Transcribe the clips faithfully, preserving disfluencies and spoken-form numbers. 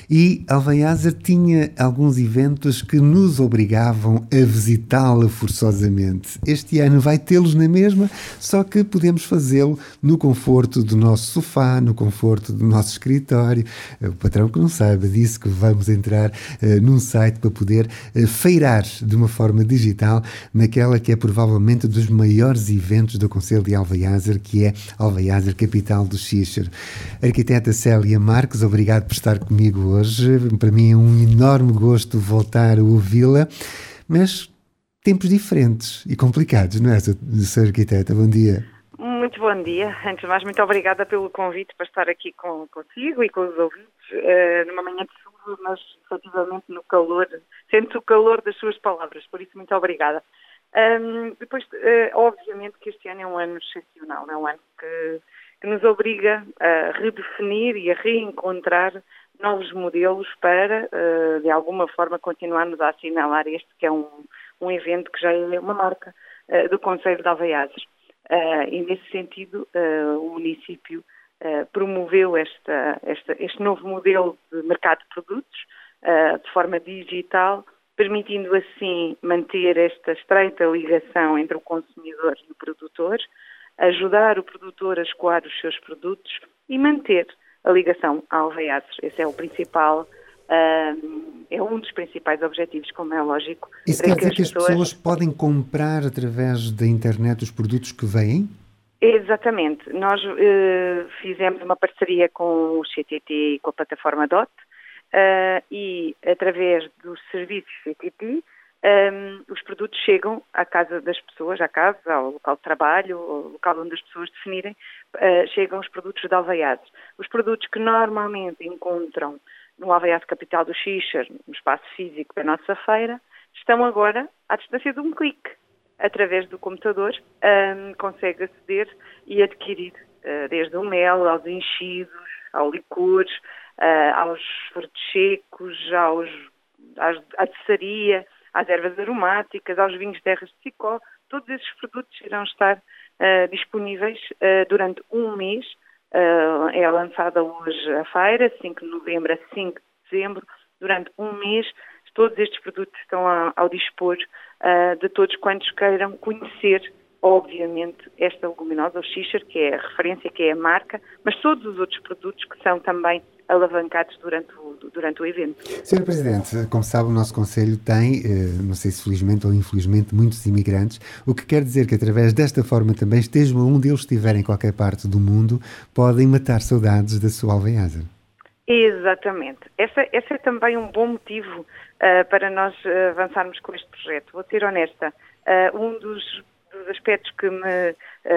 E Alvaiazer tinha alguns eventos que nos obrigavam a visitá-la forçosamente. Este ano vai tê-los na mesma, só que podemos fazê-lo no conforto do nosso sofá, no conforto do nosso escritório. O patrão que não saiba disse que vamos entrar uh, num site para poder uh, feirar de uma forma digital naquela que é provavelmente dos maiores eventos do Concelho de Alvaiazer, que é Alvaiazer, capital do Xíxaro. Arquiteta Célia Marques, obrigado por estar comigo hoje. Para mim é um enorme gosto voltar a ouvi-la, mas tempos diferentes e complicados, não é, senhora Arquiteta? Bom dia. Muito bom dia. Antes de mais, muito obrigada pelo convite para estar aqui com, consigo e com os ouvintes, uh, numa manhã de chuva, mas efetivamente no calor, sente o calor das suas palavras, por isso muito obrigada. Um, depois, uh, obviamente que este ano é um ano excepcional, é um ano que, que nos obriga a redefinir e a reencontrar novos modelos para, uh, de alguma forma, continuarmos a assinalar este que é um, um evento que já é uma marca uh, do Concelho de Alvaiazer. Uh, e, nesse sentido, uh, o município uh, promoveu esta, esta, este novo modelo de mercado de produtos uh, de forma digital, permitindo assim manter esta estreita ligação entre o consumidor e o produtor, ajudar o produtor a escoar os seus produtos e manter a ligação a Alvaiazer. Esse é o principal, uh, é um dos principais objetivos, como é lógico. Isso quer dizer que as pessoas... pessoas podem comprar através da internet os produtos que vêm? Exatamente. Nós uh, fizemos uma parceria com o C T T e com a plataforma D O T, Uh, e através dos serviços C T T um, os produtos chegam à casa das pessoas, à casa, ao local de trabalho, ao local onde as pessoas definirem, uh, chegam os produtos de Alvaiazer. Os produtos que normalmente encontram no Alvaiazer Capital do Xíxaro, no espaço físico da nossa feira, estão agora à distância de um clique. Através do computador um, consegue aceder e adquirir uh, desde o mel aos enchidos, ao licores, Uh, aos frutos secos, aos, às, à doçaria, às ervas aromáticas, aos vinhos de ervas de Sicó. Todos esses produtos irão estar uh, disponíveis uh, durante um mês. Uh, é lançada hoje a feira, cinco de novembro a cinco de dezembro. Durante um mês, todos estes produtos estão a, ao dispor uh, de todos quantos queiram conhecer, obviamente, esta leguminosa, o Xíxaro, que é a referência, que é a marca, mas todos os outros produtos que são também alavancados durante o, durante o evento. senhora Presidente, como sabe, o nosso Conselho tem, não sei se felizmente ou infelizmente, muitos imigrantes, o que quer dizer que através desta forma também, esteja onde eles estiverem em qualquer parte do mundo, podem matar saudades da sua Alvaiazer. Exatamente. Essa, esse é também um bom motivo uh, para nós uh, avançarmos com este projeto. Vou ser honesta, uh, um dos, dos aspectos que me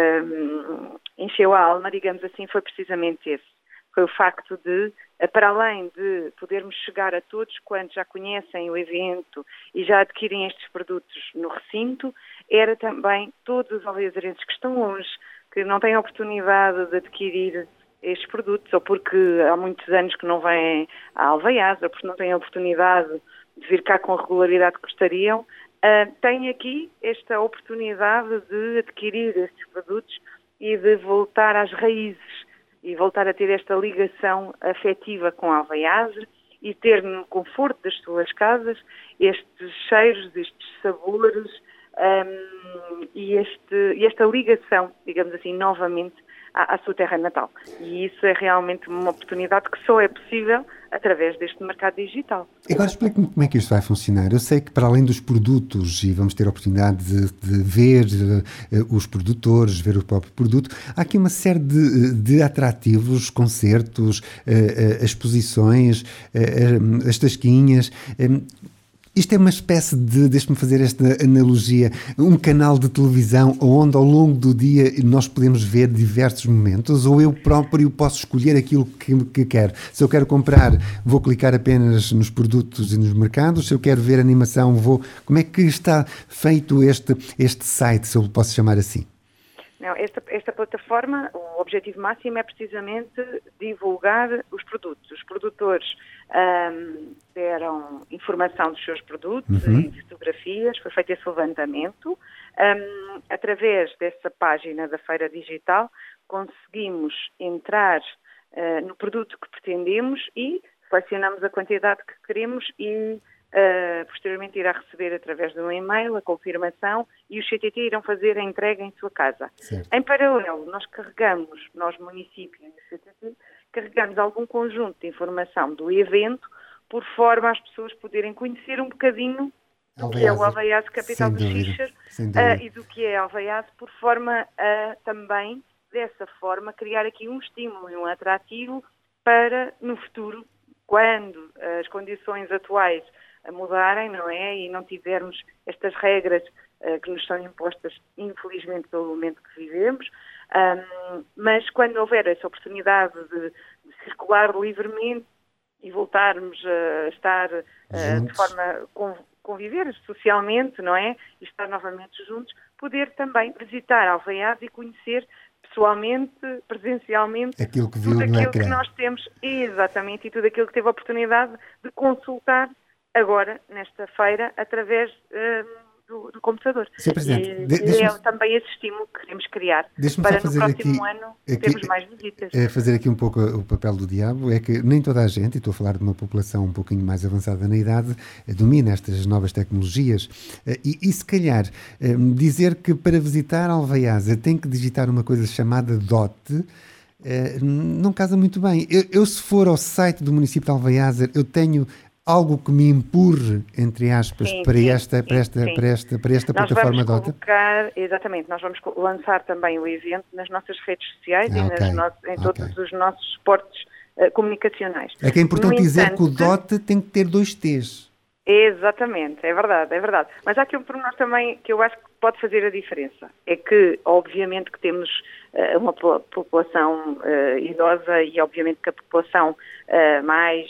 uh, encheu a alma, digamos assim, foi precisamente esse. Foi o facto de, para além de podermos chegar a todos quantos já conhecem o evento e já adquirem estes produtos no recinto, era também todos os alvaiazerenses que estão longe, que não têm a oportunidade de adquirir estes produtos, ou porque há muitos anos que não vêm a Alvaiazer, ou porque não têm a oportunidade de vir cá com a regularidade que gostariam, uh, têm aqui esta oportunidade de adquirir estes produtos e de voltar às raízes, e voltar a ter esta ligação afetiva com a Alvaiazer e ter no conforto das suas casas estes cheiros, estes sabores um, e, este, e esta ligação, digamos assim, novamente à, à sua terra natal. E isso é realmente uma oportunidade que só é possível através deste mercado digital. Agora explique-me como é que isto vai funcionar. Eu sei que para além dos produtos, e vamos ter a oportunidade de, de ver uh, os produtores, ver o próprio produto, há aqui uma série de, de atrativos, concertos, uh, uh, exposições, uh, uh, as tasquinhas. Um, Isto é uma espécie de, deixe-me fazer esta analogia, um canal de televisão onde ao longo do dia nós podemos ver diversos momentos, ou eu próprio posso escolher aquilo que, que quero. Se eu quero comprar, vou clicar apenas nos produtos e nos mercados. Se eu quero ver animação, vou... Como é que está feito este, este site, se eu posso chamar assim? Não, esta, esta plataforma, o objetivo máximo é precisamente divulgar os produtos. Os produtores um, deram informação dos seus produtos uhum. e fotografias, foi feito esse levantamento. Um, através dessa página da Feira Digital, conseguimos entrar uh, no produto que pretendemos e selecionamos a quantidade que queremos e uh, posteriormente irá receber através de um e-mail a confirmação e os C T T irão fazer a entrega em sua casa. Certo. Em paralelo, nós carregamos, nós municípios e o C T T, carregamos algum conjunto de informação do evento por forma às pessoas poderem conhecer um bocadinho do que é o Alvaiase Capital do Xixer uh, e do que é Alvaiase, por forma a também, dessa forma, criar aqui um estímulo e um atrativo para, no futuro, quando as condições atuais mudarem, não é? E não tivermos estas regras uh, que nos são impostas, infelizmente, pelo momento que vivemos, um, mas quando houver essa oportunidade de, de circular livremente e voltarmos a estar uh, de forma com, conviver socialmente, não é? E estar novamente juntos, poder também visitar Alvaiase e conhecer pessoalmente, presencialmente, aquilo que viu tudo no aquilo ecrã. Que nós temos, exatamente, e tudo aquilo que teve a oportunidade de consultar agora, nesta feira, através uh, do, do computador. senhor Presidente, e, de, e é também esse estímulo que queremos criar para no próximo aqui, ano aqui, termos mais visitas. É fazer aqui um pouco o papel do diabo, é que nem toda a gente, e estou a falar de uma população um pouquinho mais avançada na idade, domina estas novas tecnologias e, e se calhar dizer que para visitar Alvaiase tem que digitar uma coisa chamada D O T, não casa muito bem. Eu, eu se for ao site do município de Alvaiase, eu tenho algo que me empurre, entre aspas, sim, para, sim, esta, para, esta, sim. para esta para esta nós plataforma vamos D O T? Colocar, exatamente, nós vamos lançar também o evento nas nossas redes sociais ah, e okay, nas no, em okay. todos os nossos suportes uh, comunicacionais. É que é importante no dizer entanto, que o D O T tem que ter dois T's. Exatamente, é verdade, é verdade. Mas há aqui um pormenor também que eu acho que pode fazer a diferença. É que, obviamente, que temos uh, uma população uh, idosa e, obviamente, que a população uh, mais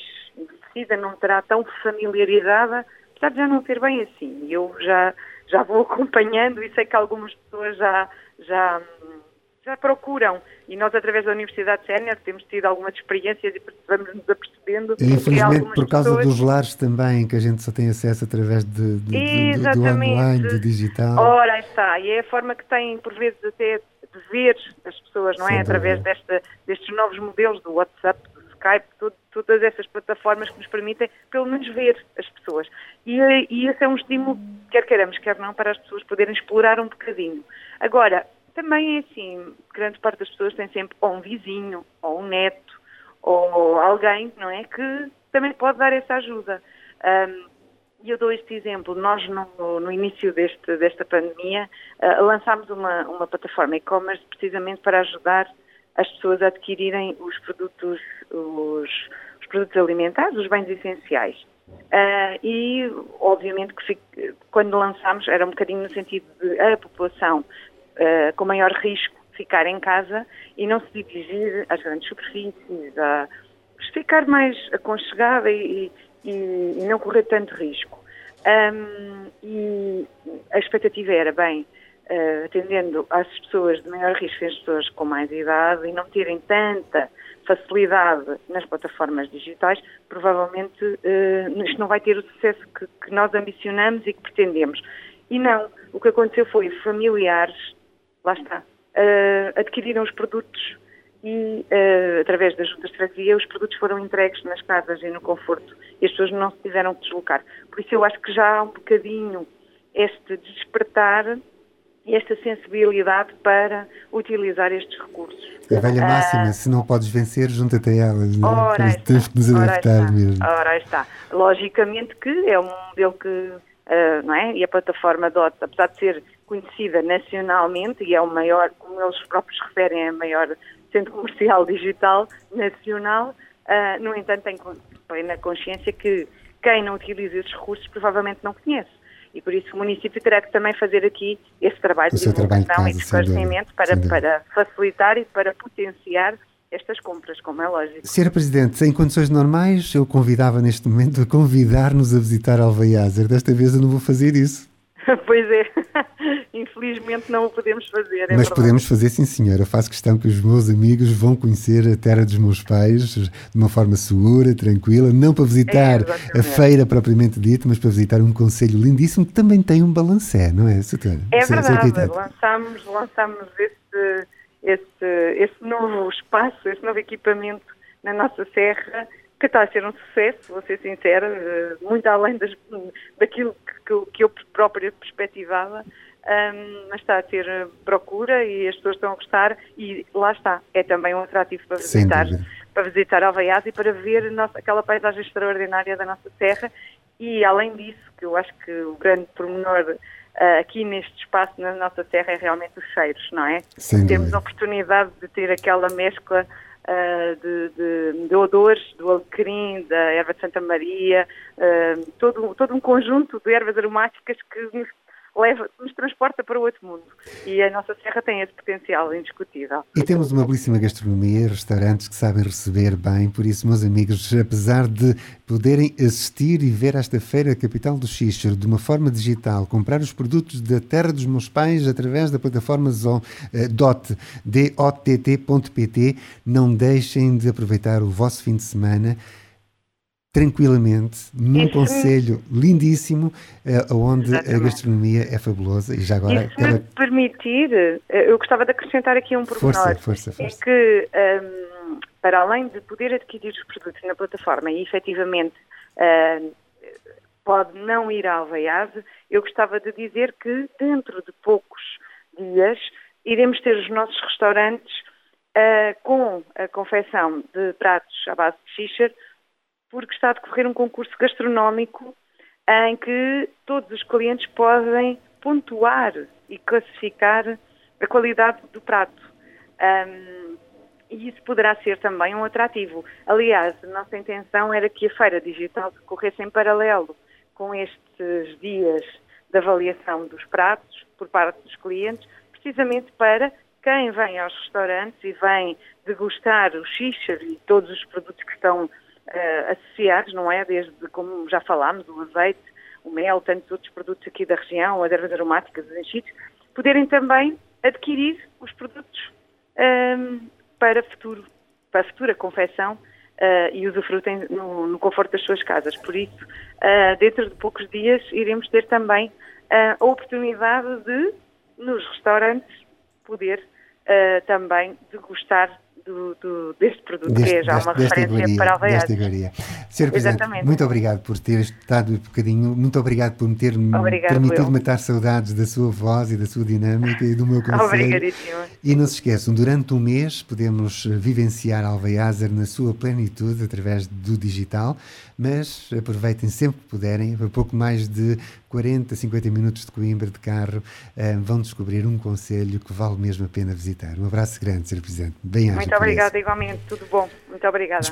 não terá tão familiarizada, apesar de já não ser bem assim. Eu já, já vou acompanhando e sei que algumas pessoas já, já, já procuram. E nós, através da Universidade Sénior, temos tido algumas experiências e vamos-nos apercebendo. E, infelizmente, por causa pessoas... dos lares também, que a gente só tem acesso através de, de, de, do online, do digital. Ora, aí está. E é a forma que têm, por vezes, até de ver as pessoas, não é? Sem através desta, destes novos modelos do WhatsApp, do Skype, tudo, todas essas plataformas que nos permitem, pelo menos, ver as pessoas. E, e esse é um estímulo, quer queiramos, quer não, para as pessoas poderem explorar um bocadinho. Agora, também é assim, grande parte das pessoas tem sempre ou um vizinho, ou um neto, ou alguém, não é, que também pode dar essa ajuda. E um, eu dou este exemplo. Nós, no, no início deste, desta pandemia, uh, lançámos uma, uma plataforma e-commerce precisamente para ajudar as pessoas a adquirirem os produtos, os, os produtos alimentares, os bens essenciais. Uh, e, obviamente, que fico, quando lançámos, era um bocadinho no sentido de a população uh, com maior risco ficar em casa e não se dirigir às grandes superfícies, a ficar mais aconchegada e, e, e não correr tanto risco. Um, e a expectativa era, bem, Uh, atendendo às pessoas de maior risco, as pessoas com mais idade e não terem tanta facilidade nas plataformas digitais, provavelmente uh, isto não vai ter o sucesso que, que nós ambicionamos e que pretendemos. E não, o que aconteceu foi familiares, lá está, uh, adquiriram os produtos e, uh, através das juntas de freguesia, os produtos foram entregues nas casas e no conforto e as pessoas não se tiveram que deslocar. Por isso eu acho que já há um bocadinho este despertar e esta sensibilidade para utilizar estes recursos. A velha máxima, uh, se não podes vencer, junta-te a elas. Não? Ora está, temos que nos adaptar mesmo. Ora está. Logicamente que é um modelo que, uh, não é? E a plataforma D O T, apesar de ser conhecida nacionalmente, e é o maior, como eles próprios referem, é o maior centro comercial digital nacional, uh, no entanto tem plena consciência que quem não utiliza esses recursos provavelmente não conhece. E por isso o município terá que também fazer aqui esse trabalho o de divulgação e de esclarecimento para, para facilitar e para potenciar estas compras, como é lógico. senhora Presidente, em condições normais, eu convidava neste momento a convidar-nos a visitar Alvaiase. Desta vez eu não vou fazer isso. Pois é, infelizmente não o podemos fazer. É Mas verdade. Podemos fazer, sim senhora. Eu faço questão que os meus amigos vão conhecer a terra dos meus pais de uma forma segura, tranquila, não para visitar é, a feira propriamente dita, mas para visitar um concelho lindíssimo que também tem um balancé, não é, Soutora? É verdade, lançámos, lançámos esse, esse, esse novo espaço, esse novo equipamento na nossa serra que está a ser um sucesso, vou ser sincera, muito além das, daquilo que, que, que eu própria perspectivava, um, mas está a ter procura e as pessoas estão a gostar e lá está, é também um atrativo para visitar, para visitar Alvaiás e para ver nossa, aquela paisagem extraordinária da nossa serra e além disso, que eu acho que o grande pormenor uh, aqui neste espaço na nossa serra é realmente os cheiros, não é? Sem Temos dúvida. a oportunidade de ter aquela mescla Uh, de, de, de odores, do alecrim, da erva de Santa Maria, uh, todo, todo um conjunto de ervas aromáticas que nos leva, nos transporta para outro mundo. E a nossa serra tem esse potencial indiscutível. E temos uma belíssima gastronomia, restaurantes que sabem receber bem, por isso, meus amigos, apesar de poderem assistir e ver esta feira capital do Xíxaro de uma forma digital, comprar os produtos da terra dos meus pais através da plataforma Zon, eh, dot, dot ponto pt, não deixem de aproveitar o vosso fim de semana tranquilamente, num Isso, concelho lindíssimo, uh, onde exatamente. A gastronomia é fabulosa e já agora... E se me permitir, eu gostava de acrescentar aqui um pormenor. Força, força, força. É que, um, para além de poder adquirir os produtos na plataforma e, efetivamente, uh, pode não ir à Alvaiás, eu gostava de dizer que, dentro de poucos dias, iremos ter os nossos restaurantes uh, com a confecção de pratos à base de xíxaro, porque está a decorrer um concurso gastronómico em que todos os clientes podem pontuar e classificar a qualidade do prato. Um, e isso poderá ser também um atrativo. Aliás, a nossa intenção era que a feira digital decorresse em paralelo com estes dias de avaliação dos pratos por parte dos clientes, precisamente para quem vem aos restaurantes e vem degustar o xíxaro e todos os produtos que estão Uh, associados, não é? Desde, como já falámos, o azeite, o mel, tantos outros produtos aqui da região, as ervas aromáticas, os enchidos, poderem também adquirir os produtos um, para, futuro, para a futura confecção uh, e usufrutem no, no conforto das suas casas. Por isso, uh, dentro de poucos dias, iremos ter também uh, a oportunidade de, nos restaurantes, poder uh, também degustar Do, do, deste produto, deste, que é já uma deste, referência iguaria, para Alvaiás. senhor Presidente, muito obrigado por ter estado um bocadinho, muito obrigado por me ter obrigado, permitido eu. matar saudades da sua voz e da sua dinâmica e do meu conselho. Obrigadíssima. E não se esqueçam, durante um mês podemos vivenciar Alvaiás na sua plenitude através do digital, mas aproveitem sempre que puderem, a pouco mais de quarenta, cinquenta minutos de Coimbra de carro, vão descobrir um concelho que vale mesmo a pena visitar. Um abraço grande, senhor Presidente. Bem-aja. Muito obrigada, igualmente. Tudo bom. Muito obrigada.